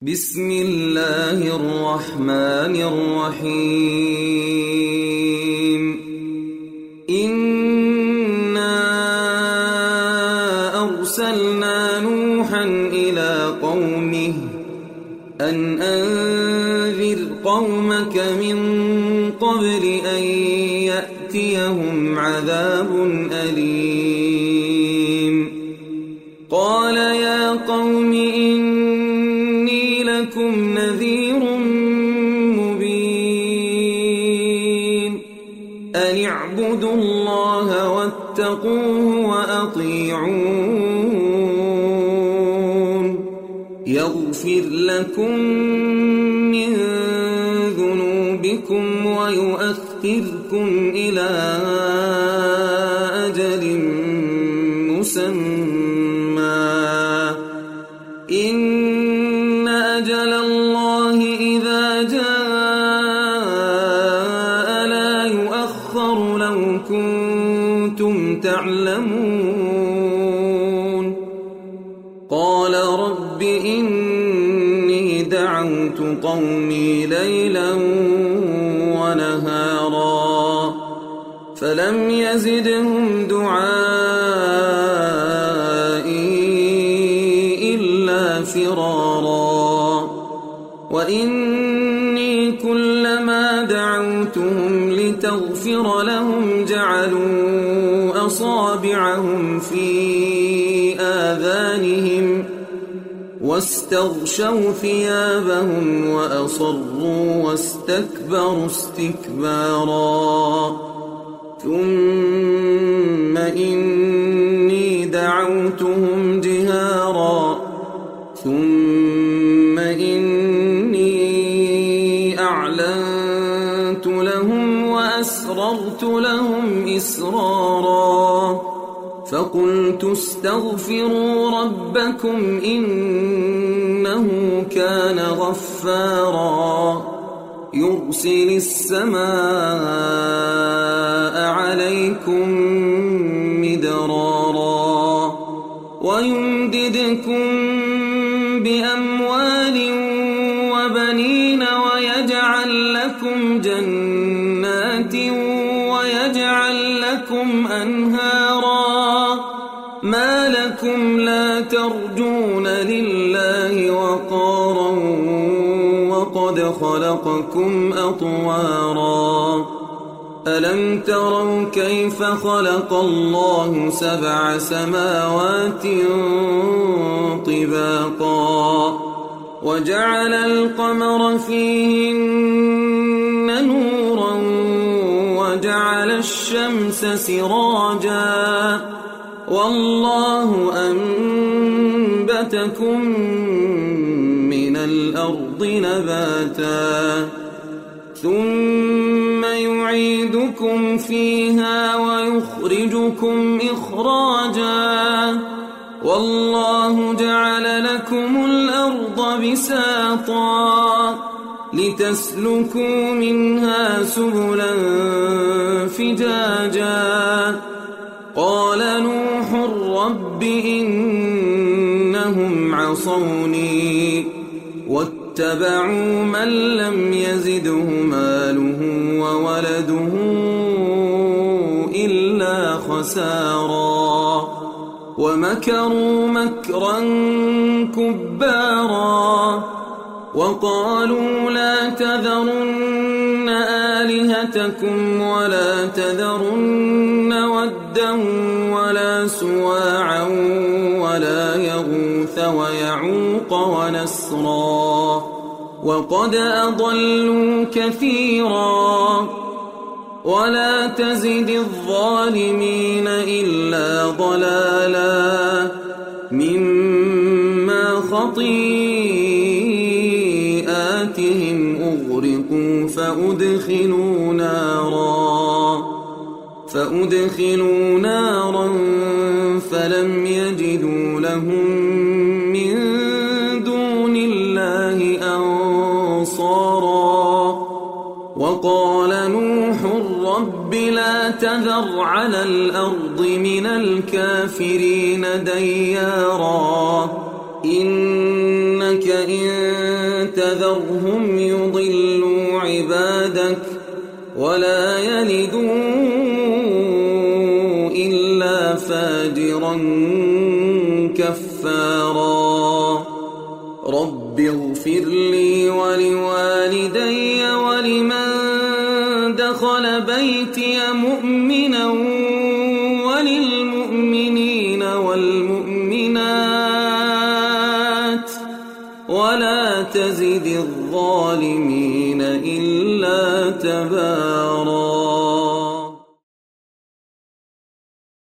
بسم الله الرحمن الرحيم إنا أرسلنا نوحا إلى قومه أن أنذر قومك من قبل أن يأتيهم عذاب أليم قال يا قوم إني لكم نذير مبين أن اعبدوا الله واتقوه وأطيعون يغفر لكم من ذنوبكم ويؤخركم إلى أجل مسمى إن أجل الله إذا جاء لا يؤخر لو كنتم تعلمون قال رب إني دعوت قومي ليلا ونهارا فلم يزدهم دعائي إلا فرارا وإني كلما دعوتهم لتغفر لهم جعلوا أصابعهم في آذانهم واستغشوا ثيابهم وأصروا واستكبروا استكبارا ثم إني دعوتهم جهارا ثم إني أعلنت لهم وأسررت لهم إسرارا فقلت استغفروا ربكم إنه كان غفارا يرسل السماء عليكم مدرارا ويمددكم بأموال وبنين ويجعل لكم جنات ويجعل لكم أنهارا ما لكم لا ترجون لله وقارا وقد خلقكم أطوارا ألم تروا كيف خلق الله 7 سماوات طباقا وجعل القمر فيهن نورا وجعل الشمس سراجا والله أنبتكم من الأرض نباتا ثم يعيدكم فيها ويخرجكم إخراجا والله جعل لكم الأرض بساطا لتسلكوا منها سبلا فجاجا قال نوح رب إنهم عصوني واتبعوا من لم يزده ماله وولده إلا خسارا ومكروا مكرا كبارا وقالوا لا تذرن آلهتكم ولا تذرن ودا ولا سواعا ولا يغوث ويعوق ونسرا وقد أضلوا كثيرا ولا تزد الظالمين إلا ضلالا مما خطيئاتهم أغرقوا فأدخلوا نارا فلم يجدوا لهم من دون الله أنصارا وقال نوح رب لا تذر على الأرض من الكافرين ديارا إنك إن تذرهم يضلوا عبادك ولا يلدوا إلا فاجرا كفارا رب اغفر لي ولوالدي ولمن دخل بيتي مؤمنا وللمؤمنين والمؤمنات ولا تزد الظالمين إلا تبارا.